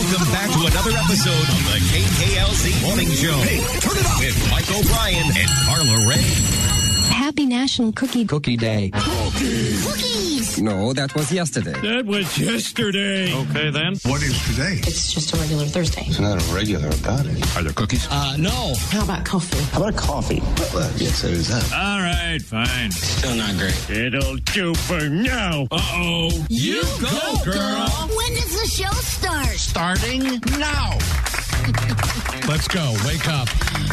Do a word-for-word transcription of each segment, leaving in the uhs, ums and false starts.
Welcome back to another episode of the K K L Z Morning Show. Hey, turn it up with Mike O'Brien and Carla Ray. Happy National Cookie Cookie Day. Cookies! Cookies! No, that was yesterday. That was yesterday. Okay, then. What is today? It's just a regular Thursday. It's not a regular about it. Are there cookies? Uh, no. How about coffee? How about a coffee? Well, yes, there is that. All right, fine. Still not great. It'll do for now. Uh-oh. You go, girl. When does the show start? Starting now. Let's go. Wake up.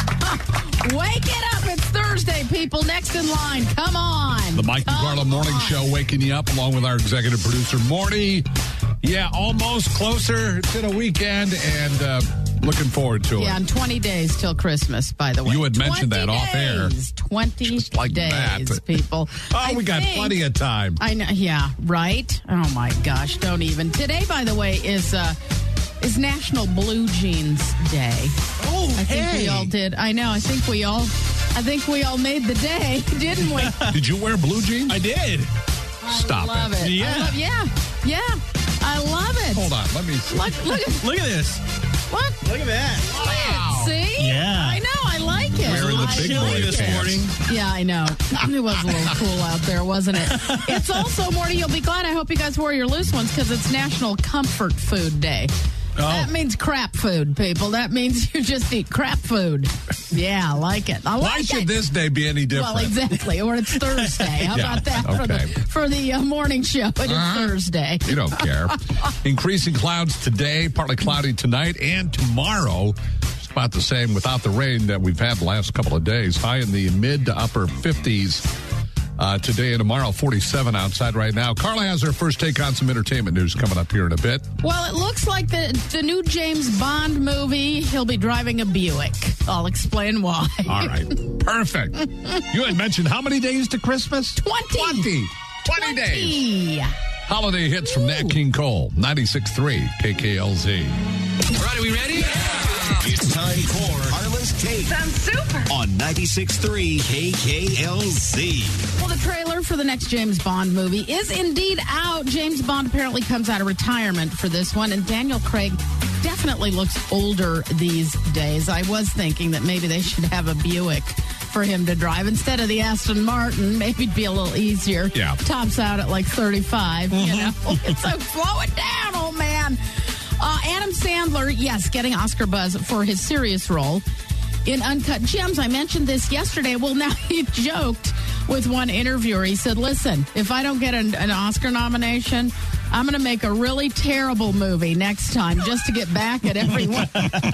Wake it up. It's Thursday, people. Next in line. Come on. The Mike and Come Carla Morning on. Show waking you up along with our executive producer, Morty. Yeah, almost closer to the weekend and uh, looking forward to it. Yeah, in twenty days till Christmas, by the way. You had mentioned that off air. days, twenty Just like days, that. people. Oh, I we got think- plenty of time. I know. Yeah, right? Oh, my gosh. Don't even. Today, by the way, is... Uh, It's National Blue Jeans Day. Oh, I think we all did. I know. I think we all. I think we all made the day, didn't we? Did you wear blue jeans? I did. Stop I love it. it. Yeah. I love, yeah. Yeah. I love it. Hold on. Let me see. Look, look at Look at this. what? Look at that. Wow. See? Yeah. I know. I like it. Wearing the I big do. boy this pants. morning. Yeah, I know. It was a little cool out there, wasn't it? It's also, Morty, you'll be glad. I hope you guys wore your loose ones because it's National Comfort Food Day. Oh. That means crap food, people. That means you just eat crap food. Yeah, I like it. I like Why it. should this day be any different? Well, exactly. Or it's Thursday. How Yeah, about that for okay. the for the uh, morning show? It is Uh-huh. Thursday. You don't care. Increasing clouds today, partly cloudy tonight and tomorrow. It's about the same without the rain that we've had the last couple of days. High in the mid to upper fifties uh, today and tomorrow. forty-seven outside right now. Carla has her first take on some entertainment news coming up here in a bit. Well, it looks like the the new James Bond movie. He'll be driving a Buick. I'll explain why. All right. Perfect. You had mentioned how many days to Christmas? Twenty. twenty. twenty days. Twenty. Holiday hits from Nat King Cole. ninety-six point three K K L Z. All right, are we ready? It's time for Carla's Take. Sounds super. On ninety-six point three K K L Z. Well, the trailer for the next James Bond movie is indeed out. James Bond apparently comes out of retirement for this one, and Daniel Craig definitely looks older these days. I was thinking that maybe they should have a Buick for him to drive instead of the Aston Martin. Maybe it'd be a little easier. Yeah. Tops out at like thirty-five, you know. It's so slow it down, old man. Uh, Adam Sandler, yes, getting Oscar buzz for his serious role in Uncut Gems. I mentioned this yesterday. Well, now he joked with one interviewer. He said, listen, if I don't get an, an Oscar nomination, I'm going to make a really terrible movie next time just to get back at everyone.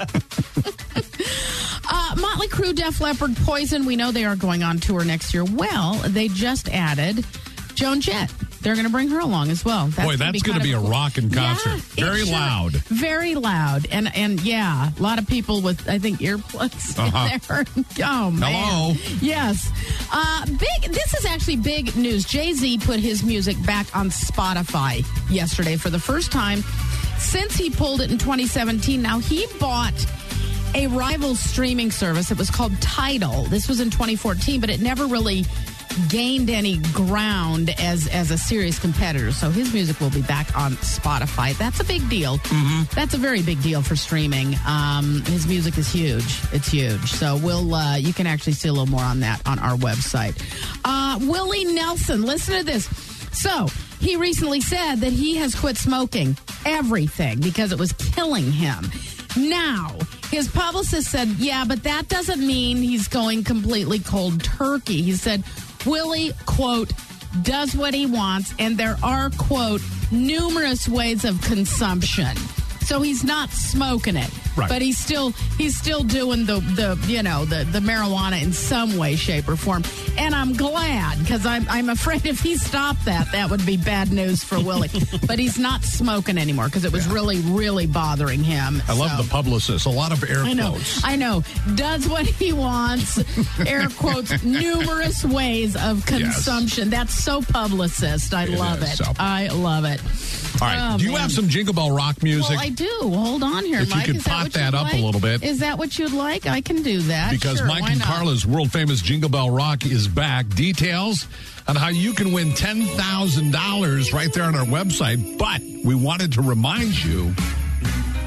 uh, Motley Crue, Def Leppard, Poison, we know they are going on tour next year. Well, they just added Joan Jett. They're going to bring her along as well. That's Boy, that's going to be a rocking concert. Yeah, Very it sure- loud. Very loud. And, and yeah, a lot of people with, I think, earplugs Uh-huh. in there. Oh, man. Hello. Yes. Uh, big. This is actually big news. Jay-Z put his music back on Spotify yesterday for the first time since he pulled it in twenty seventeen. Now, he bought a rival streaming service. It was called Tidal. This was in twenty fourteen, but it never really gained any ground as as a serious competitor. So his music will be back on Spotify. That's a big deal. Mm-hmm. That's a very big deal for streaming. Um, his music is huge. It's huge. So we'll uh, you can actually see a little more on that on our website. Uh, Willie Nelson, listen to this. So he recently said that he has quit smoking everything because it was killing him. Now, his publicist said, yeah, but that doesn't mean he's going completely cold turkey. He said, Willie, quote, does what he wants, and there are, quote, numerous ways of consumption. So he's not smoking it, right. But he's still he's still doing the, the you know the, the marijuana in some way, shape, or form. And I'm glad because I'm I'm afraid if he stopped that, that would be bad news for Willie. But he's not smoking anymore because it was Yeah. really really bothering him. I love So- the publicist. A lot of air I know, quotes. I know. Does what he wants. Air quotes. Numerous ways of consumption. That's so publicist. I It love is, it. so. I love it. All right. Oh, Do you man. have some Jingle Bell Rock music? Well, I do. Hold on here, If you Mike. could Is pot what that you'd up a like? little bit. Is that what you'd like? I can do that. Because Sure, Mike why and not? Carla's world famous Jingle Bell Rock is back. Details on how you can win ten thousand dollars right there on our website. But we wanted to remind you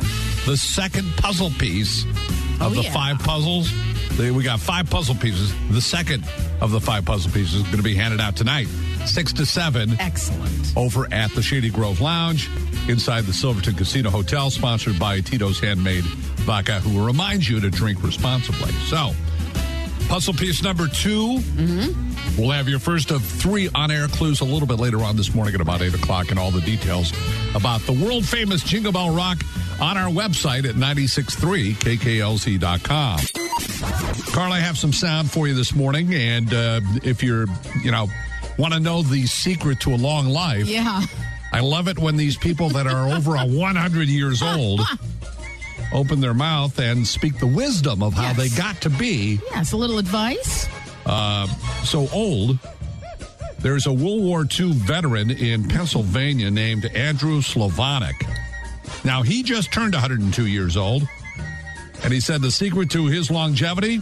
the second puzzle piece of Oh, the yeah. five puzzles. They- We got five puzzle pieces. The second of the five puzzle pieces is going to be handed out tonight, six to seven. Excellent. Over at the Shady Grove Lounge inside the Silverton Casino Hotel, sponsored by Tito's Handmade Vodka, who will remind you to drink responsibly. So, puzzle piece number two. Mm-hmm. We'll have your first of three on-air clues a little bit later on this morning at about eight o'clock, and all the details about the world-famous Jingle Bell Rock on our website at nine six three K K L Z dot com. Carl, I have some sound for you this morning, and uh, if you're, you know, want to know the secret to a long life, Yeah. I love it when these people that are over a one hundred years old open their mouth and speak the wisdom of how Yes. they got to be Yes, a little advice. uh, so old. There's a World War Two veteran in Pennsylvania named Andrew Slovanik. Now, he just turned one hundred two years old, and he said the secret to his longevity,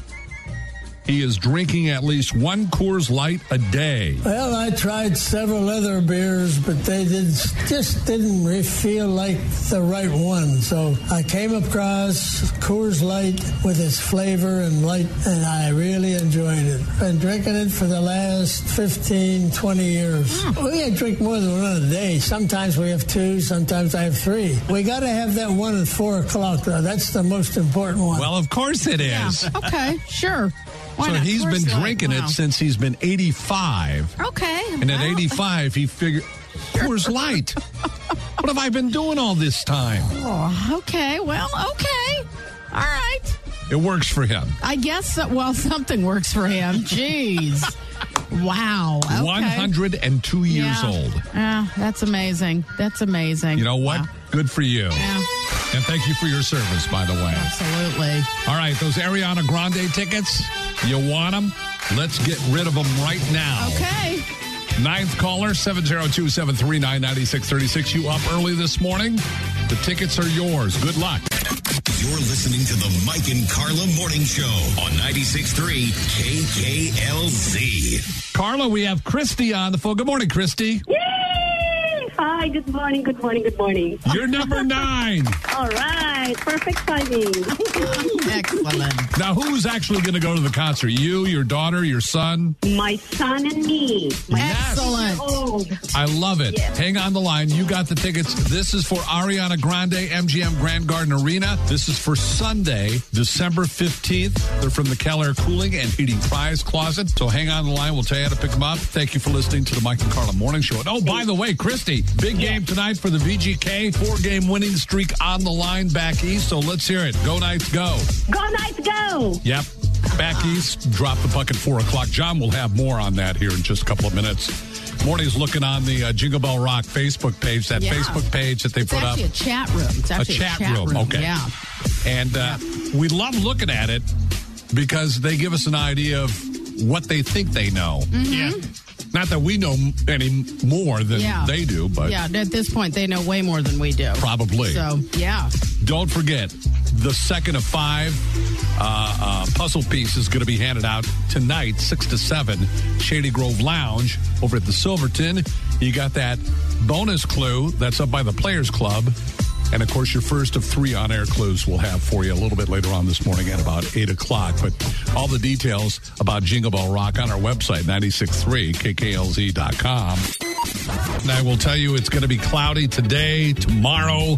he is drinking at least one Coors Light a day. Well, I tried several other beers, but they did, just didn't re- feel like the right one. So I came across Coors Light with its flavor and light, and I really enjoyed it. Been drinking it for the last fifteen, twenty years. We drink more than one a day. Sometimes we have two, sometimes I have three. We got to have that one at four o'clock, though. That's the most important one. Well, of course it is. Okay, sure. Why So not? he's Coors been Light. drinking Wow. it since he's been eighty-five. Okay. And at well, eighty-five, he figured, Coors Light. What have I been doing all this time? Oh, okay. Well, okay. All right. It works for him. I guess, uh, well, something works for him. Jeez. Wow. Okay. one hundred two years Yeah. old. Yeah, that's amazing. That's amazing. You know what? Wow. Good for you. Yeah, And thank you for your service, by the way. absolutely. All right, those Ariana Grande tickets, you want them? Let's get rid of them right now. Okay. Ninth caller, seven zero two, seven three nine, nine six three six. You up early this morning? The tickets are yours. Good luck. You're listening to the Mike and Carla Morning Show on ninety-six point three K K L Z. Carla, we have Christy on the phone. Good morning, Christy. Yay! Hi, good morning, good morning, good morning. You're number nine. All right, perfect timing. Excellent. Now, who's actually going to go to the concert? You, your daughter, your son? My son and me. My Excellent. old. I love it. Yes. Hang on the line. You got the tickets. This is for Ariana Grande, M G M Grand Garden Arena. This is for Sunday, December fifteenth. They're from the Keller Cooling and Heating Prize Closet. So hang on the line. We'll tell you how to pick them up. Thank you for listening to the Mike and Carla Morning Show. And oh, by the way, Christy, big game tonight for the V G K. Four-game winning streak on the line back east. So let's hear it. Go Knights, go. Go Knights, go! Yep. Back east, drop the puck at four o'clock. John will have more on that here in just a couple of minutes. Morning's looking on the uh, Jingle Bell Rock Facebook page, that Yeah. Facebook page that they It's put up. actually a chat room. It's A actually chat room, okay. Yeah. And uh, we love looking at it because they give us an idea of what they think they know. Yeah. Not that we know m- any more than Yeah. they do, but Yeah, at this point, they know way more than we do. probably. So, yeah. Don't forget, the second of five uh, uh, puzzle piece is going to be handed out tonight, six to seven, Shady Grove Lounge over at the Silverton. You got that bonus clue that's up by the Players Club. And, of course, your first of three on-air clues we'll have for you a little bit later on this morning at about eight o'clock. But all the details about Jingle Bell Rock on our website, nine six three K K L Z dot com. And I will tell you it's going to be cloudy today, tomorrow,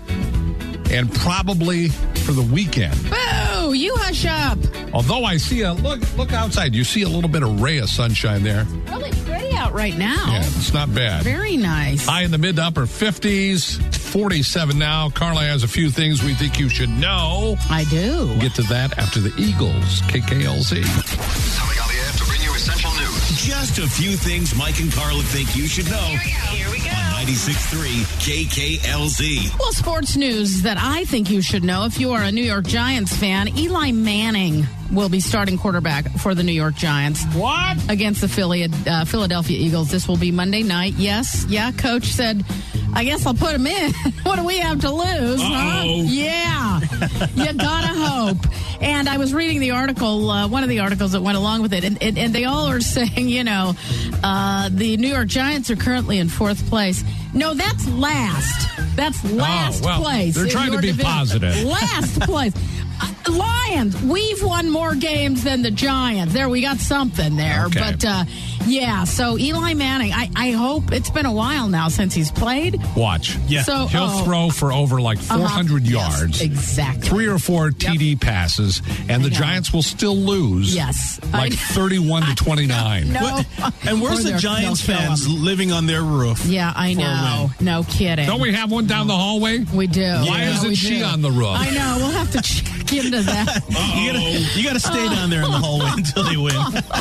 and probably for the weekend. Boo! You hush up. Although I see a look, look outside. You see a little bit of ray of sunshine there. Really pretty out right now. Yeah, it's not bad. Very nice. High in the mid to upper fifties, forty-seven now. Carla has a few things we think you should know. I do. We'll get to that after the Eagles, K K L Z. Coming on the air to bring you essential news. Just a few things Mike and Carla think you should know. Here we go. Here we go. On ninety-six point three K K L Z. Well, sports news that I think you should know if you are a New York Giants fan. Eli Manning will be starting quarterback for the New York Giants. What? Against the Philly, uh, Philadelphia Eagles. This will be Monday night. Yes. Yeah. Coach said, I guess I'll put him in. What do we have to lose? Huh? Uh-oh. Yeah. You gotta hope. And I was reading the article, uh, one of the articles that went along with it, and, and, and they all are saying, you know, uh, the New York Giants are currently in fourth place. No, that's last. That's last oh, well, place. They're trying to be division. positive. Last place. Uh, Lions, we've won more games than the Giants. There, we got something there. Okay. But, uh, yeah, so Eli Manning, I, I hope it's been a while now since he's played. Watch. Yeah. So, He'll oh, throw for over like four hundred uh-huh. yards. Yes, exactly. Three or four T D Yep. passes, and the Giants will still lose. Yes. Like thirty-one to twenty-nine. No. What? And where's Or the Giants they'll show fans up. living on their roof? Yeah, I for a know. No kidding. Don't we have one down the hallway? We do. Why Yeah, isn't we she do. on the roof? I know. We'll have to check into that. You gotta, you gotta stay down there in the hallway until they win.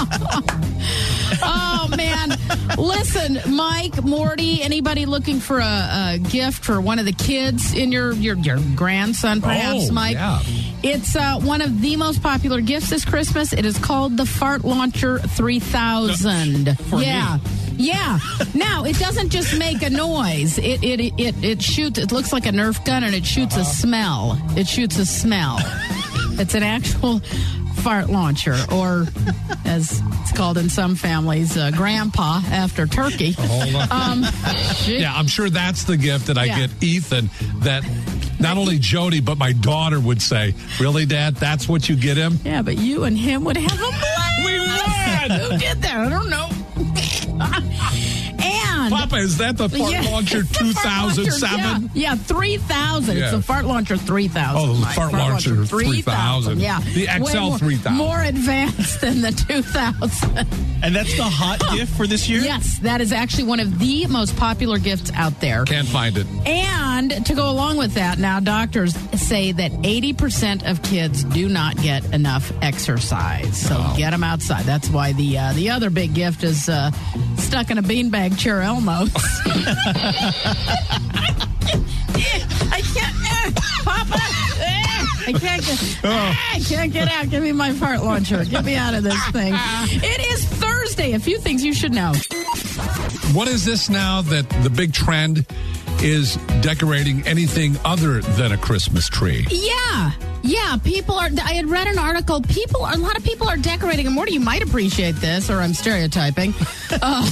Oh, man. Listen, Mike, Morty, anybody looking for a, a gift for one of the kids in your, your, your grandson, perhaps, Oh, Mike? yeah. It's uh, one of the most popular gifts this Christmas. It is called the Fart Launcher three thousand. For yeah. me. Yeah. Now, it doesn't just make a noise. It it it it shoots. It looks like a Nerf gun, and it shoots Uh-huh. a smell. It shoots a smell. It's an actual fart launcher, or as it's called in some families, uh, grandpa after turkey. Hold on. Um, Yeah, I'm sure that's the gift that I Yeah. get Ethan, that not only Jody, but my daughter would say, really, Dad, that's what you get him? yeah, but you and him would have a blast. We would! Who did that? I don't know. And Papa, is that the Fart Yeah, Launcher it's the two Fart thousand seven? Launcher, Yeah, yeah three thousand. Yeah. It's the Fart Launcher three thousand. Oh, the Mike. Fart Launcher three thousand. Yeah. The X L Way more- three thousand. More advanced than the two thousand. And that's the hot gift for this year? Yes, that is actually one of the most popular gifts out there. Can't find it. And to go along with that, now doctors say that eighty percent of kids do not get enough exercise. So Wow. get them outside. That's why the uh, the other big gift is uh, stuck in a beanbag chair Elmo's. I can't, eh, Papa. eh, I can't get, eh, I can't get out. Give me my fart launcher. Get me out of this thing. It is Thursday. A few things you should know. What is this now that the big trend is decorating anything other than a Christmas tree? Yeah. Yeah, people are. I had read an article. People, a lot of people are decorating. And Morty, you might appreciate this, or I'm stereotyping. Uh,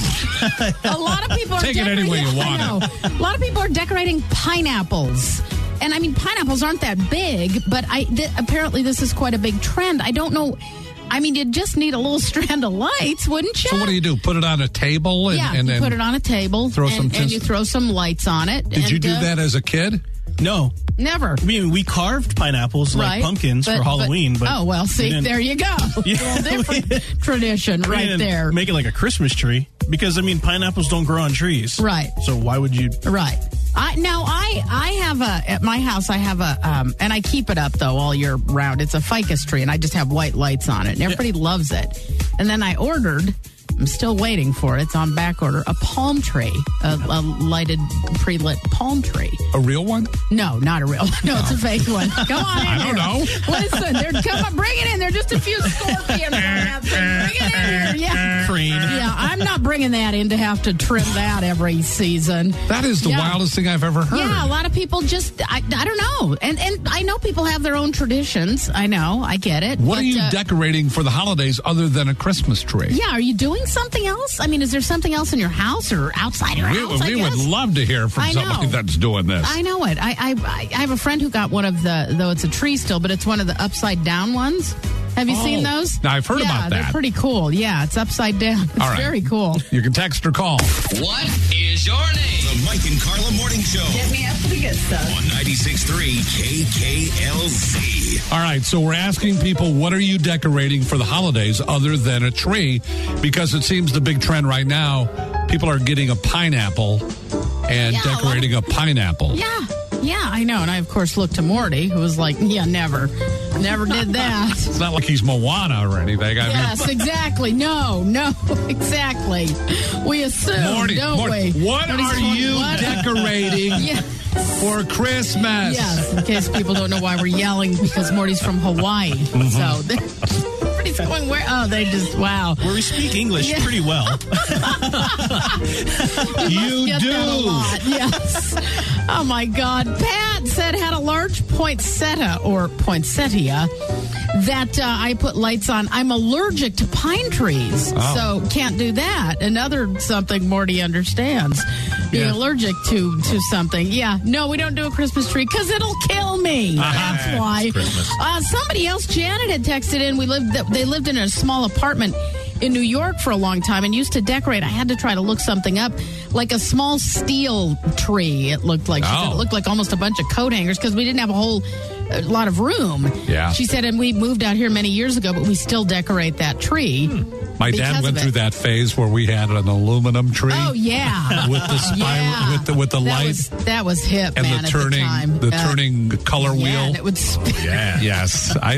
a lot of people are Take it any decorating. way you want I know. A lot of people are decorating pineapples. And I mean, pineapples aren't that big, but I th- apparently this is quite a big trend. I don't know. I mean, you'd just need a little strand of lights, wouldn't you? So what do you do? Put it on a table and, yeah, and you then put it on a table, throw and, some and tins- you throw some lights on it. Did and, you do uh, that as a kid? No. Never. I mean, we carved pineapples like Right. pumpkins But- for Halloween. But, oh, well, see, didn't- there you go. Yeah. A little different tradition we right didn't there. Make it like a Christmas tree. Because, I mean, pineapples don't grow on trees. Right. So why would you... Right. I, now I I have a at my house I have a um and I keep it up though all year round. It's a ficus tree and I just have white lights on it and everybody loves it. And then I ordered. I'm still waiting for it. It's on back order. A palm tree, a, a lighted, pre-lit palm tree. A real one? No, not a real one. No, it's a fake one. Come on in I don't here. know. Listen, they're, come on, bring it in. There's just a few scorpions on that thing. Bring it in here. Yeah. Crane. Yeah, I'm not bringing that in to have to trim that every season. That is the Yeah. wildest thing I've ever heard. Yeah, a lot of people just, I, I don't know. And and I know people have their own traditions. I know, I get it. What but, are you uh, decorating for the holidays other than a Christmas tree? Yeah, are you doing something else? I mean, is there something else in your house or outside your We, house? I we would guess? love to hear from I know. somebody that's doing this. I know it. I, I I have a friend who got one of the, though it's a tree still, but it's one of the upside down ones. Have you Oh, seen those? now I've heard yeah, about that. They're pretty cool. Yeah, it's upside down. It's All right. very cool. You can text or call. What is your name? The Mike and Carla Morning Show. Get me up to the good stuff. On ninety-six point three K K L Z. All right, so we're asking people, what are you decorating for the holidays other than a tree? Because it seems the big trend right now, people are getting a pineapple and Yeah, a lot decorating a pineapple. Yeah. Yeah, I know. And I, of course, looked to Morty, who was like, yeah, never. Never did that. It's not like he's Moana or anything. I Yes, exactly. No, no, exactly. We assume, mean, Morty, don't Morty, we? what Morty's are twenty you what? decorating Yeah. for Christmas? Yes, in case people don't know why we're yelling, because Morty's from Hawaii. Mm-hmm. So, pretty Everybody's going, where? Oh, they just, wow. Where we speak English yeah. pretty well. You Get do. That a lot. Yes. Oh, my God. Pat said had a large poinsettia or poinsettia that uh, I put lights on. I'm allergic to pine trees, oh. so can't do that. Another something Morty understands. Being Yeah. allergic to, to something. Yeah. No, we don't do a Christmas tree because it'll kill me. That's why. Uh, somebody else, Janet, had texted in. We lived. They lived in a small apartment in New York for a long time and used to decorate. I had to try to look something up, like a small steel tree. It looked like. She Oh. said it looked like almost a bunch of coat hangers because we didn't have a whole a lot of room. Yeah. She said, and we moved out here many years ago, but we still decorate that tree. Hmm. My dad because went of through it. that phase where we had an aluminum tree. Oh yeah, with the spiral, Yeah. with the with the that light was, that was hip, and man. the at turning, the, time. the Uh, turning color yeah, wheel. and it would. Sp- Yeah. Yes. I.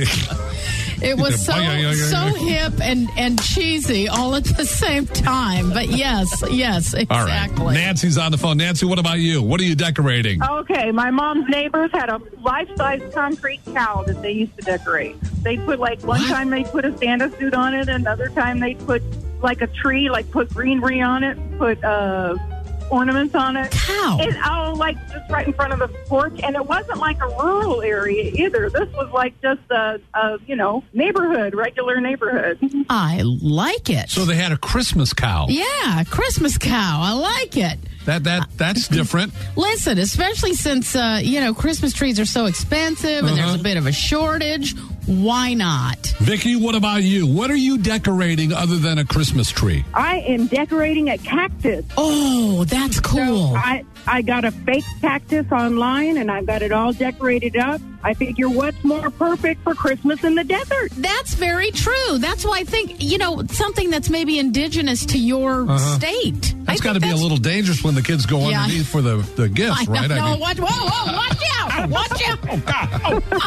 It was so Yeah, yeah, yeah, so yeah. hip and, and cheesy all at the same time. But yes, yes, exactly. All right. Nancy's on the phone. Nancy, what about you? What are you decorating? Okay, my mom's neighbors had a life-size concrete cow that they used to decorate. They put like one What? time they put a Santa suit on it, another time they put like a tree, like put greenery on it, put uh, ornaments on it. Cow. It all like just right in front of the porch, and it wasn't like a rural area either. This was like just a, a you know neighborhood, regular neighborhood. I like it. So they had a Christmas cow. Yeah, Christmas cow. I like it. That that that's different. Listen, especially since uh, you know Christmas trees are so expensive and there's Uh-huh. a bit of a shortage. Why not? Vicky, what about you? What are you decorating other than a Christmas tree? I am decorating a cactus. Oh, that's cool. So I, I got a fake cactus online, and I've got it all decorated up. I figure what's more perfect for Christmas in the desert? That's very true. That's why I think, you know, something that's maybe indigenous to your Uh-huh. state. That's got to be a little dangerous when the kids go Yeah. underneath for the, the gifts, I right? know. I mean, Watch, whoa, whoa, watch out. Watch out. oh, God.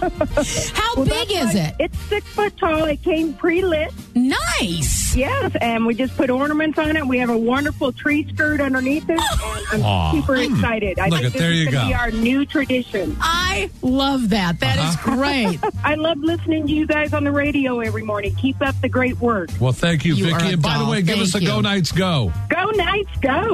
Oh. How Well, big that's is why- it? It's six foot tall. It came pre-lit. Nice. Yes, and we just put ornaments on it. We have a wonderful tree skirt underneath it, and I'm Aw. super excited. I Look think at- this there is you going to go. be our new tradition. I love that. That is Uh-huh. great. I love listening to you guys on the radio every morning. Keep up the great work. Well, thank you, You are Vicky. a And by the doll. way, give Thank us a you. Go Knights Go. Go Knights, go!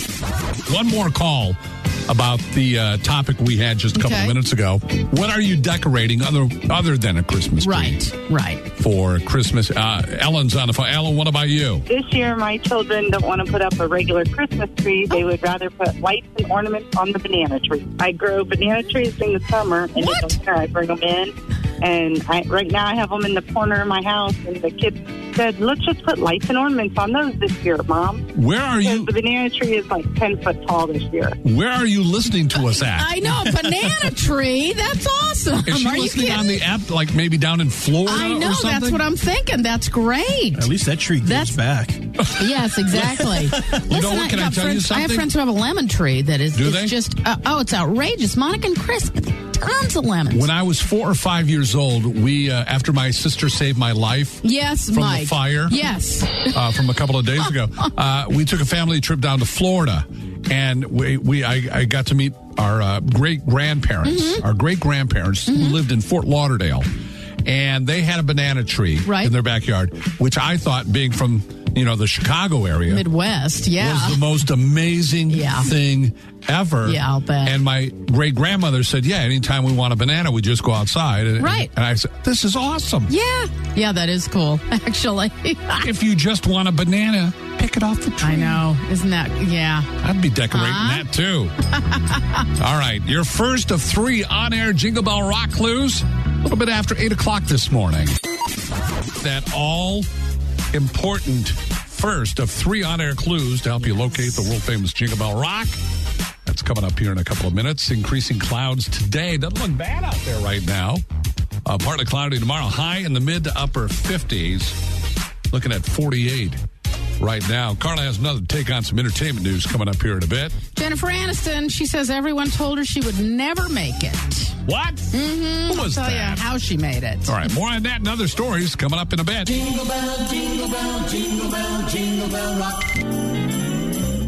One more call about the uh, topic we had just a couple Okay. of minutes ago. What are you decorating other other than a Christmas tree? Right, right. For Christmas. Uh, Ellen's on the phone. Ellen, what about you? This year, my children don't want to put up a regular Christmas tree. They would rather put lights and ornaments on the banana tree. I grow banana trees in the summer, and in the winter I bring them in. And I, right now I have them in the corner of my house, and the kids said, let's just put lights and ornaments on those this year, Mom. Where are Because you? the banana tree is like ten foot tall this year. Where are you listening to us at? I know, a banana tree. That's awesome. Is she Are you listening kidding? on the app, like maybe down in Florida I know, or something? that's what I'm thinking. That's great. At least that tree That's- goes back. Yes, exactly. Listen, You know what, can I got tell you friends, I have something? friends who have a lemon tree that is Do is they? just, uh, oh, it's outrageous. Monica and Chris, tons of lemons. When I was four or five years old, we, uh, after my sister saved my life yes, from Mike. the fire, Yes. uh, from a couple of days ago, uh, we took a family trip down to Florida, and we, we I, I got to meet our uh, great grandparents, Mm-hmm. our great grandparents who lived in Fort Lauderdale, and they had a banana tree Right. in their backyard, which I thought, being from you know the Chicago area, Midwest, yeah. was the most amazing Yeah. thing ever. Yeah, I'll bet. And my great grandmother said, "Yeah, anytime we want a banana, we just go outside." And, Right. And I said, "This is awesome." Yeah. Yeah, that is cool, actually. If you just want a banana, pick it off the tree. I know. Isn't that, yeah. I'd be decorating Huh? that too. All right, your first of three on-air Jingle Bell Rock clues. A little bit after eight o'clock this morning. That all important first of three on-air clues to help you locate the world famous Jingle Bell Rock. That's coming up here in a couple of minutes. Increasing clouds today. Doesn't look bad out there right now. Uh, partly cloudy tomorrow. High in the mid to upper fifties. Looking at forty-eight right now. Carla has another take on some entertainment news coming up here in a bit. Jennifer Aniston, she says everyone told her she would never make it. What? Mm-hmm. Who was I'll tell that? you how she made it. All right, more on that and other stories coming up in a bit. Jingle bell, jingle bell, jingle bell, jingle bell rock.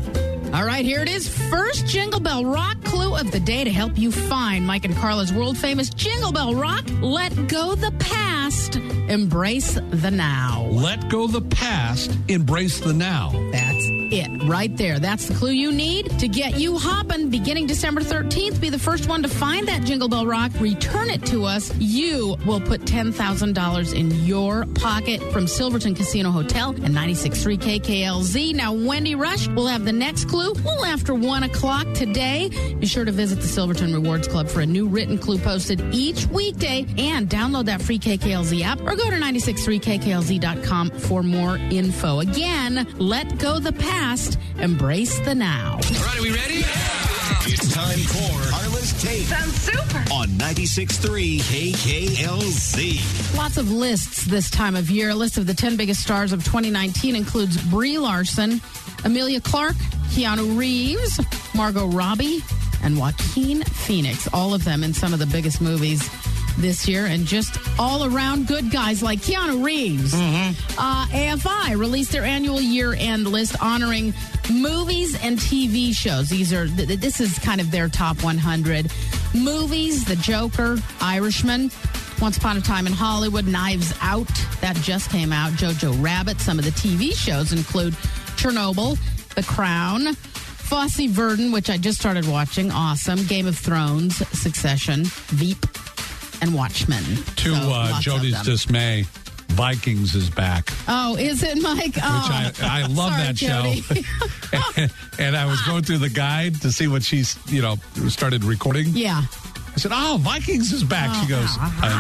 All right, here it is. First Jingle Bell Rock clue of the day to help you find Mike and Carla's world-famous Jingle Bell Rock. Let go the past, embrace the now. Let go the past, embrace the now. That's it right there. That's the clue you need to get you hopping. Beginning December thirteenth, be the first one to find that Jingle Bell Rock. Return it to us. You will put ten thousand dollars in your pocket from Silverton Casino Hotel and ninety-six point three K K L Z. Now, Wendy Rush will have the next clue a little after one o'clock today. Be sure to visit the Silverton Rewards Club for a new written clue posted each weekday and download that free K K L Z app or go to ninety-six point three K K L Z dot com for more info. Again, let go the past. Embrace the now. All right, are we ready? Yeah. It's time for Carla's Tape. Sounds super. On ninety-six point three K K L Z. Lots of lists this time of year. A list of the ten biggest stars of twenty nineteen includes Brie Larson, Emilia Clarke, Keanu Reeves, Margot Robbie, and Joaquin Phoenix. All of them in some of the biggest movies this year, and just all-around good guys like Keanu Reeves. Mm-hmm. Uh, A F I released their annual year-end list honoring movies and T V shows. These are th- this is kind of their top one hundred movies: The Joker, Irishman, Once Upon a Time in Hollywood, Knives Out that just came out, Jojo Rabbit. Some of the T V shows include Chernobyl, The Crown, Fosse Verdon, which I just started watching, awesome, Game of Thrones, Succession, Veep, and Watchmen. To So, uh, lots of Jody's them. dismay, Vikings is back. Oh, is it, Mike? Oh, Which I, I love sorry, that Jody. show. and, and I was going through the guide to see what she's, you know, started recording. Yeah. I said, oh, Vikings is back. Oh. She goes,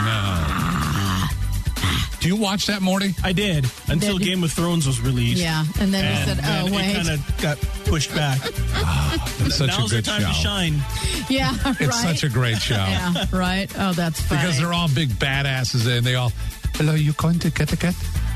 I know. Do you watch that, Morty? I did until Did- Game of Thrones was released. Yeah, and then And we said, then oh, wait. it kind of got pushed back. It's such Now's a good the time show. to shine. Yeah, right. It's such a great show. Yeah, right. Oh, that's funny. Because they're all big badasses and they all, hello, you going to get a cat?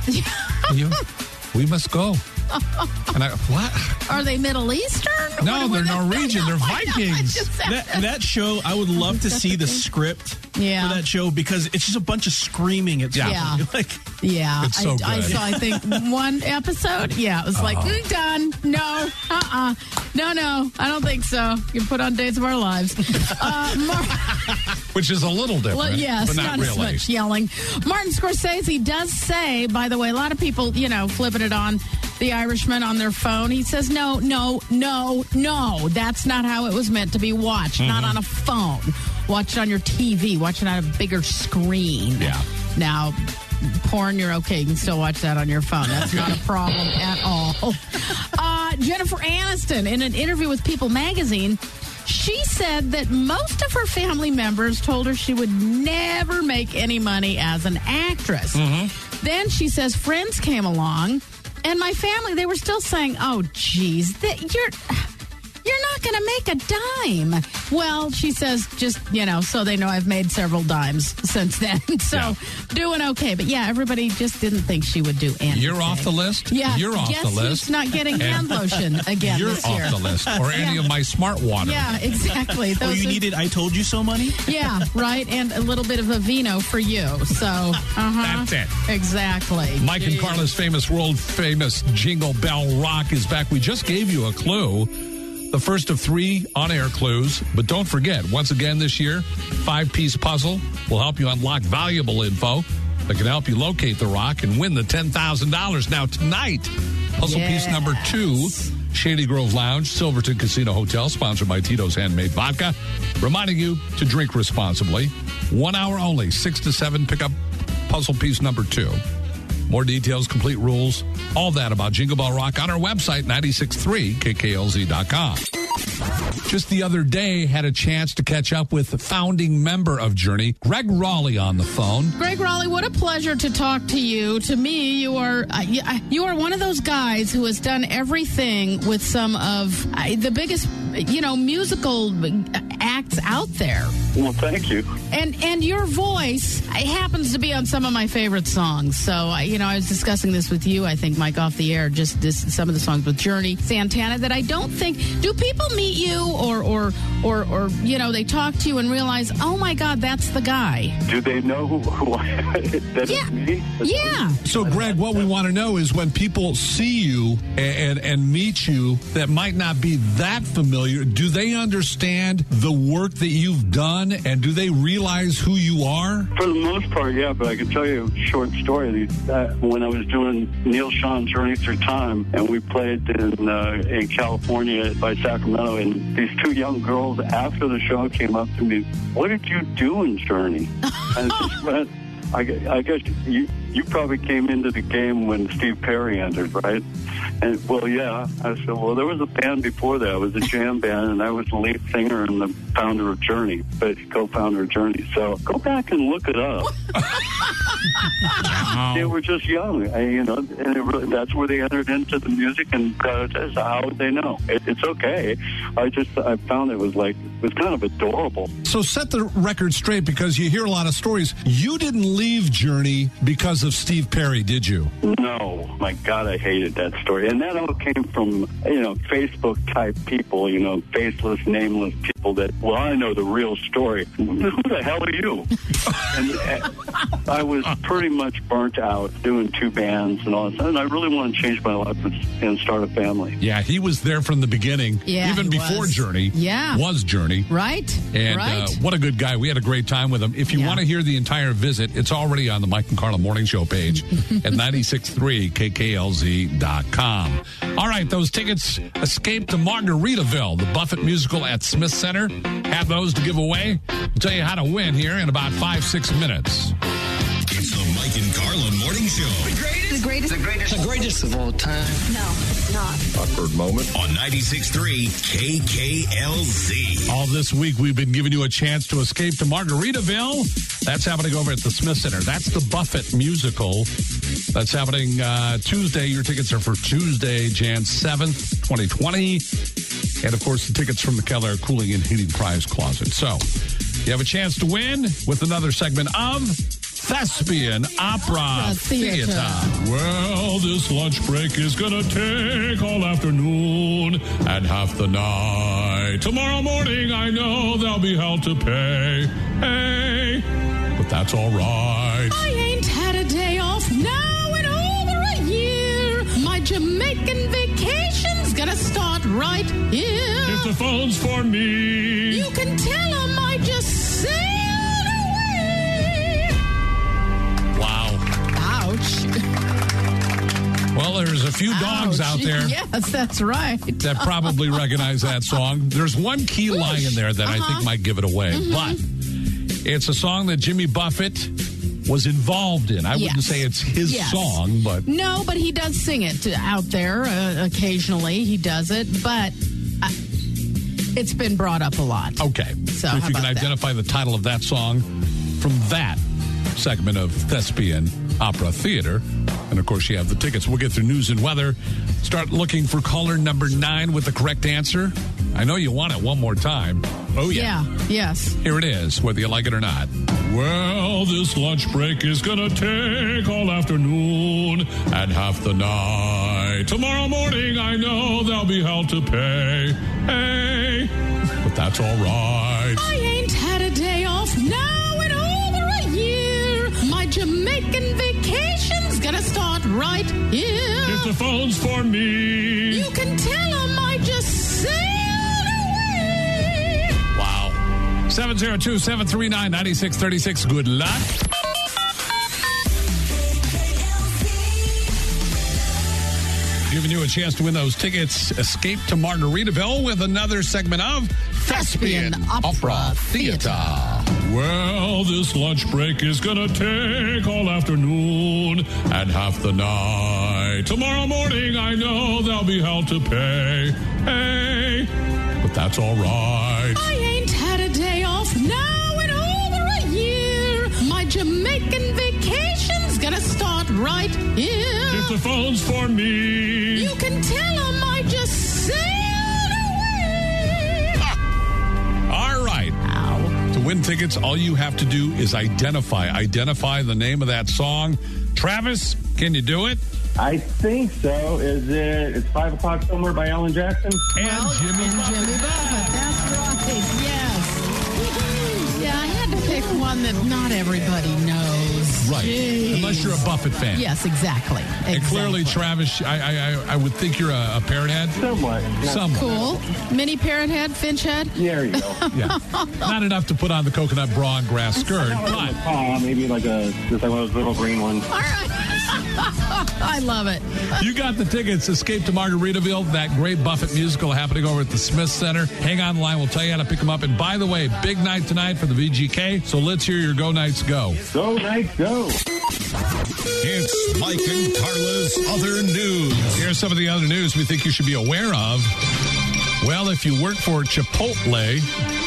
you, we must go. And I, what? Are they Middle Eastern? No, What- they're what- Norwegian. They're I know, I Vikings. just said That, that show, I would love to see the script Yeah. for that show because it's just a bunch of screaming. It's Yeah. Yeah. like Yeah, It's so I, I good. saw, I think, one episode. Yeah, it was like, mm, done. No, uh-uh. No, no, I don't think so. You can put on Days of Our Lives. Uh, Mar- Which is a little different, well, yes, but not, not as really. much yelling. Martin Scorsese does say, by the way, a lot of people, you know, flipping it on The Irishman on their phone. He says, no, no, no, no. That's not how it was meant to be watched. Mm-hmm. Not on a phone. Watch it on your T V. Watch it on a bigger screen. Yeah. Now, porn, you're okay. You can still watch that on your phone. That's not a problem at all. Uh, Jennifer Aniston, in an interview with People magazine, she said that most of her family members told her she would never make any money as an actress. Mm-hmm. Then she says friends came along, and my family, they were still saying, oh, geez, that you're... You're not going to make a dime. Well, she says, just, you know, so they know I've made several dimes since then. So, Yeah. doing okay. But yeah, everybody just didn't think she would do anything. You're off the list? Yeah. You're off guess the who's list. not getting hand lotion again You're this off year. the list. Or any Yeah. of my smart water. Yeah, exactly. oh, Those you are- needed I told you so money? Yeah, right. And a little bit of a vino for you. So, uh-huh. That's it. Exactly. Mike and Jeez. Carla's famous, world-famous Jingle Bell Rock is back. We just gave you a clue, the first of three on-air clues. But don't forget, once again this year, five-piece puzzle will help you unlock valuable info that can help you locate the rock and win the ten thousand dollars. Now, tonight, puzzle piece number two, Shady Grove Lounge, Silverton Casino Hotel, sponsored by Tito's Handmade Vodka, reminding you to drink responsibly. One hour only, six to seven, pick up puzzle piece number two. More details, complete rules, all that about Jingle Bell Rock on our website, ninety-six point three K K L Z dot com. Just the other day, had a chance to catch up with the founding member of Journey, Greg Raleigh, on the phone. Greg Raleigh, what a pleasure to talk to you. To me, you are uh, you, uh, you are one of those guys who has done everything with some of uh, the biggest you know, musical acts out there. Well, thank you. And and your voice it happens to be on some of my favorite songs. So, I, you know, I was discussing this with you, I think, Mike, off the air, just this, some of the songs with Journey, Santana, that I don't think, do people meet you or, or, or, or, you know, they talk to you and realize, oh, my God, that's the guy. Do they know who, who I that yeah. is me? Yeah. So, Greg, what we want to know is when people see you and, and, and meet you that might not be that familiar, do they understand the work that you've done and do they realize who you are? For the most part, yeah, but I can tell you a short story. Uh, when I was doing Neil Sean Journey Through Time, and we played in uh, in California by Sacramento, and these two young girls after the show came up to me, what did you do in Journey? And I just went, I, I guess you, you probably came into the game when Steve Perry entered, right? And, well, yeah. I said, well, there was a band before that. It was a jam band, and I was the lead singer and the founder of Journey, but co-founder of Journey. So go back and look it up. They were just young, and, you know, and it really, that's where they entered into the music, and uh, that's how would they know? It, it's okay. I just, I found it was like, it was kind of adorable. So set the record straight, because you hear a lot of stories. You didn't leave Journey because of Steve Perry, did you? No. My God, I hated that story. And that all came from, you know, Facebook-type people, you know, faceless, nameless people that, well, I know the real story. Who the hell are you? And uh, I was pretty much burnt out doing two bands and all that. And I really want to change my life and start a family. Yeah, he was there from the beginning. Yeah, even before was. Journey. Yeah. Was Journey. Right. And right. Uh, what a good guy. We had a great time with him. If you Yeah. want to hear the entire visit, it's already on the Mike and Carla Morning Show page at ninety-six point three K K L Z dot com. All right, those tickets escape to Margaritaville, the Buffett musical at Smith Center. Have those to give away. We'll tell you how to win here in about five, six minutes. It's the Mike and Carla Morning Show. The greatest. The greatest. The greatest. The greatest of all time. No, it's not. Awkward moment. On ninety-six point three K K L Z. All this week, we've been giving you a chance to escape to Margaritaville. That's happening over at the Smith Center. That's the Buffett musical. That's happening uh, Tuesday. Your tickets are for Tuesday, January seventh, twenty twenty. And, of course, the tickets from the Keller Cooling and Heating Prize Closet. So, you have a chance to win with another segment of Thespian Opera Theater. Theater. Well, this lunch break is going to take all afternoon and half the night. Tomorrow morning, I know there'll be hell to pay. Hey, but that's all right. I ain't had a day off now in over a year. My Jamaican vacation's gonna start right here. If the phone's for me, you can tell them I just sailed away. Wow. Ouch. Well, there's a few dogs Ouch. out there. Yes, that's right. That probably recognize that song. There's one key Whoosh. line in there that uh-huh. I think might give it away. Mm-hmm. But it's a song that Jimmy Buffett was involved in. I yes. wouldn't say it's his yes. song, but... No, but he does sing it out there uh, occasionally. He does it, but uh, it's been brought up a lot. Okay. So, if how you can about identify the title of that song from that segment of Thespian Opera Theater. And, of course, you have the tickets. We'll get through news and weather. Start looking for caller number nine with the correct answer. I know you want it one more time. Oh, yeah. Yeah, yes. Here it is, whether you like it or not. Well, this lunch break is going to take all afternoon and half the night. Tomorrow morning, I know there'll be hell to pay. Hey, but that's all right. I ain't had a day off now in over a year. My Jamaican vacation's gonna start right here. If the phone's for me, you can tell them I just sailed away. Wow. seven zero two, seven three nine, nine six three six. Good luck. Giving you a chance to win those tickets. Escape to Margaritaville with another segment of Thespian Opera Theater. Well, this lunch break is going to take all afternoon and half the night. Tomorrow morning, I know there'll be hell to pay. Hey, but that's all right. I ain't had a day off now in over a year. My Jamaican vacation's gonna start right here. If the phone's for me, you can tell them I just sailed away. win tickets, all you have to do is identify. Identify the name of that song. Travis, can you do it? I think so. Is it, it's five o'clock somewhere by Alan Jackson? And well, Jimmy and Buffett. Jimmy Buffett. That's right. Yes. Yeah, I had to pick one that not everybody knows. Right. Jeez. Unless you're a Buffett fan. Yes, exactly. exactly. And clearly, Travis, I, I I would think you're a, a parrot head. Somewhat. Somewhat. Cool. Mini parrot head, finch head. There you go. Yeah. Not enough to put on the coconut bra and grass skirt, but Oh, maybe like a just like one of those little green ones. All right. I love it. you got the tickets. Escape to Margaritaville, that great Buffett musical happening over at the Smith Center. Hang on the line. We'll tell you how to pick them up. And by the way, big night tonight for the V G K. So let's hear your Go Knights Go. Go Knights Go. It's Mike and Carla's Other News. Here's some of the other news we think you should be aware of. Well, if you work for Chipotle,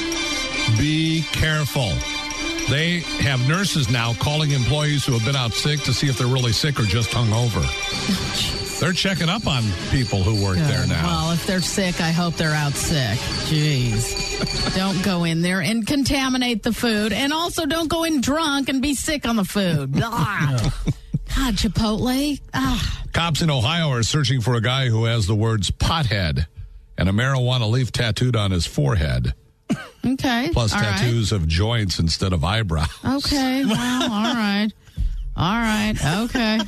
be careful. They have nurses now calling employees who have been out sick to see if they're really sick or just hungover. They're checking up on people who work Good. there now. Well, if they're sick, I hope they're out sick. Jeez. Don't go in there and contaminate the food. And also don't go in drunk and be sick on the food. God, Chipotle. Ah. Cops in Ohio are searching for a guy who has the words pothead and a marijuana leaf tattooed on his forehead. Okay. Plus all tattoos right. of joints instead of eyebrows. Okay. Well, all right. All right. Okay.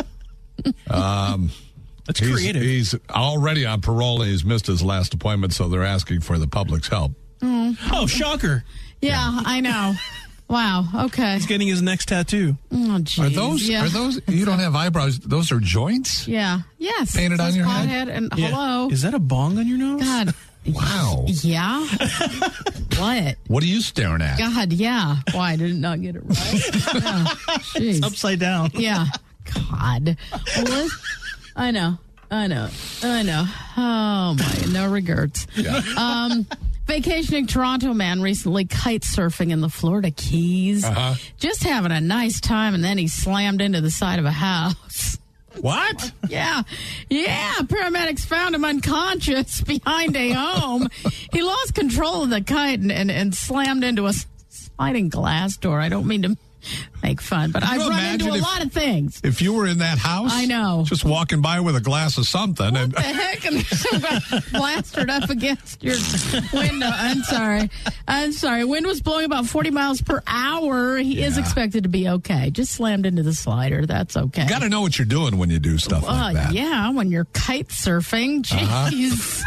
Um, That's he's, creative. He's already on parole. He's missed his last appointment, so they're asking for the public's help. Mm. Oh, shocker. Yeah, I know. Wow. Okay. He's getting his next tattoo. Oh, geez. Are those? Yeah. Are those? You don't have eyebrows. Those are joints. Yeah. Yes. Painted It on says your head? pothead and Yeah. hello. Is that a bong on your nose? God. Wow. Yeah. What? What are you staring at? God. Yeah. Why I did not get it right? Yeah. Jeez. It's upside down. Yeah. God. Well, let's- I know. I know. I know. Oh my. No regrets. Yeah. Um. Vacationing Toronto man recently kite surfing in the Florida Keys. Uh-huh. Just having a nice time, and then he slammed into the side of a house. What? Yeah. Yeah. Paramedics found him unconscious behind a home. He lost control of the kite and, and, and slammed into a sliding glass door. I don't mean to make fun, but Can I've you run into a imagine if- lot of things. If you were in that house, I know. just walking by with a glass of something, and The heck? And plastered up against your window. I'm sorry. I'm sorry. Wind was blowing about forty miles per hour. He is Yeah. expected to be okay. Just slammed into the slider. That's okay. got to know what you're doing when you do stuff Uh, like that. yeah, when you're kite surfing. Jeez.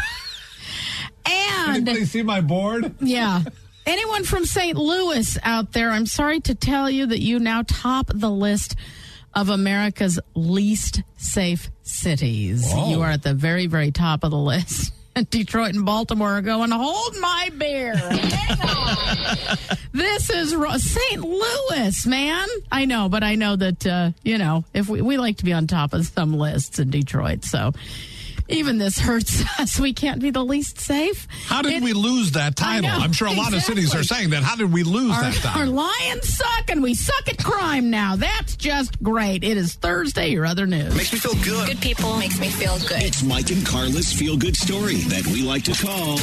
And Anybody see my board? yeah. Anyone from Saint Louis out there, I'm sorry to tell you that you now top the list of America's least safe cities. Whoa. You are at the very, very top of the list. Detroit and Baltimore are going, hold my beer. Hang on. This is ro- Saint Louis, man. I know, but I know that, uh, you know, if we, we like to be on top of some lists in Detroit, so even this hurts us. We can't be the least safe. How did It- we lose that title? I know, I'm sure a lot of cities exactly. are saying that. How did we lose Our, that our title? lions suck, and we suck at crime now. That's just great. It is Thursday, your other news. Makes me feel good. Good people makes me feel good. It's Mike and Carla's Feel Good Story that we like to call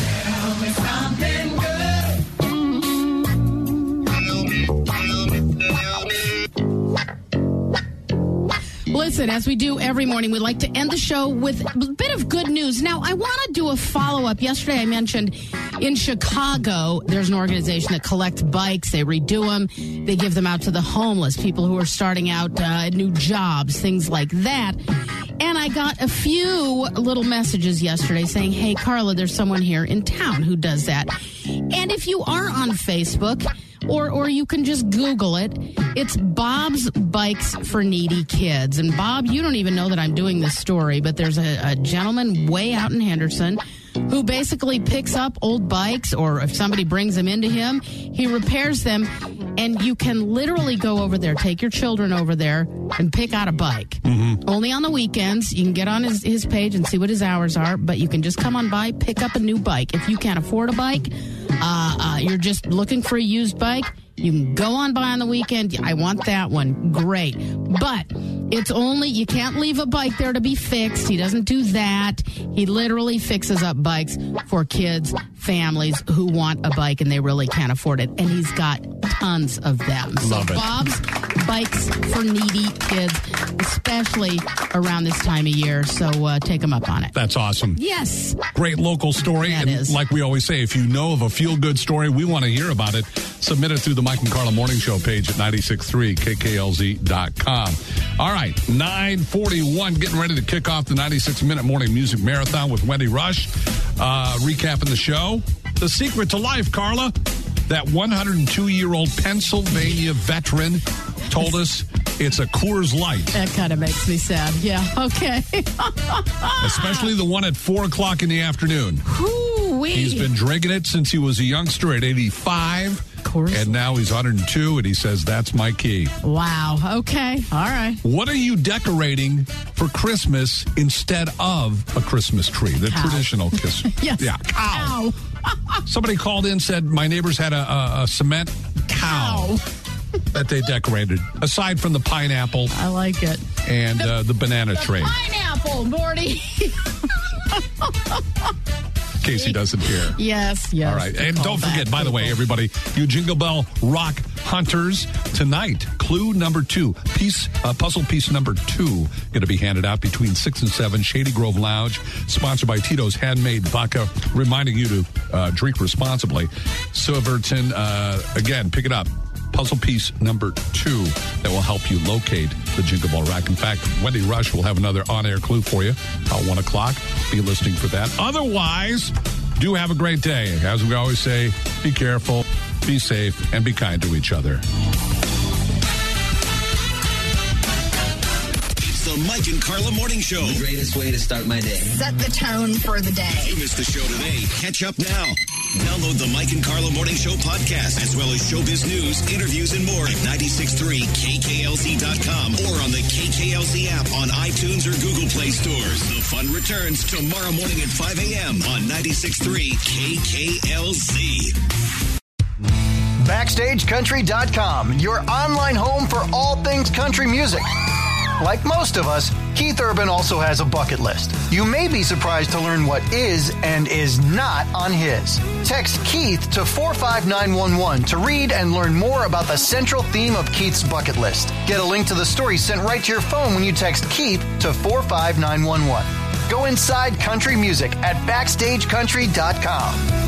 Listen, as we do every morning, we like to end the show with a bit of good news. Now, I want to do a follow-up. Yesterday, I mentioned in Chicago, there's an organization that collects bikes. They redo them. They give them out to the homeless, people who are starting out uh, new jobs, things like that. And I got a few little messages yesterday saying, hey, Carla, there's someone here in town who does that. And if you are on Facebook, or or you can just Google it, it's Bob's Bikes for Needy Kids. And Bob, you don't even know that I'm doing this story, but there's a, a gentleman way out in Henderson who basically picks up old bikes, or if somebody brings them into him, he repairs them, and you can literally go over there, take your children over there, and pick out a bike. Mm-hmm. Only on the weekends. You can get on his, his page and see what his hours are, but you can just come on by, pick up a new bike. If you can't afford a bike, uh, uh, you're just looking for a used bike, you can go on by on the weekend. I want that one. Great. But it's only, you can't leave a bike there to be fixed. He doesn't do that. He literally fixes up bikes for kids, families who want a bike and they really can't afford it. And he's got tons of them. Love so it. Bob's Bikes for Needy Kids, especially around this time of year. So uh, take them up on it. That's awesome. Yes. Great local story. That and is. Like we always say, if you know of a feel-good story, we want to hear about it. Submit it through the Mike and Carla Morning Show page at ninety-six point three K K L Z dot com. All right, nine forty-one, getting ready to kick off the ninety-six minute morning music marathon with Wendy Rush. Uh, recapping the show. The secret to life, Carla, that one hundred two-year-old Pennsylvania veteran told us it's a Coors Light. That kind of makes me sad. Yeah, okay. Especially the one at four o'clock in the afternoon. Hoo-wee. He's been drinking it since he was a youngster at eighty-five. Coors. And now he's one hundred two, and he says, that's my key. Wow. Okay. All right. What are you decorating for Christmas instead of a Christmas tree? The Cow. traditional kiss. Yes. Yeah. Cow. Somebody called in, said my neighbors had a, a, a cement cow, that they decorated, aside from the pineapple. I like it. And uh, the banana the tree. Pineapple, Morty. In case he doesn't hear. Yes, yes. All right. And don't forget, by the way, everybody, you Jingle Bell Rock Hunters, tonight, clue number two, piece, uh, puzzle piece number two, going to be handed out between six and seven, Shady Grove Lounge, sponsored by Tito's Handmade Vodka, reminding you to uh, drink responsibly. Silverton, uh, again, pick it up. Puzzle piece number two that will help you locate the Jingle Ball Rack. In fact, Wendy Rush will have another on-air clue for you at one o'clock. Be listening for that. Otherwise, do have a great day. As we always say, be careful, be safe, and be kind to each other. It's the Mike and Carla Morning Show. The greatest way to start my day. Set the tone for the day. If you missed the show today, catch up now. Download the Mike and Carla Morning Show podcast, as well as showbiz news, interviews, and more at ninety-six point three K K L Z dot com or on the K K L Z app on iTunes or Google Play stores. The fun returns tomorrow morning at five a.m. on ninety-six point three K K L Z. Backstage Country dot com, your online home for all things country music. Like most of us, Keith Urban also has a bucket list. You may be surprised to learn what is and is not on his. Text Keith to four five nine one one to read and learn more about the central theme of Keith's bucket list. Get a link to the story sent right to your phone when you text Keith to four five nine one one. Go inside country music at Backstage Country dot com.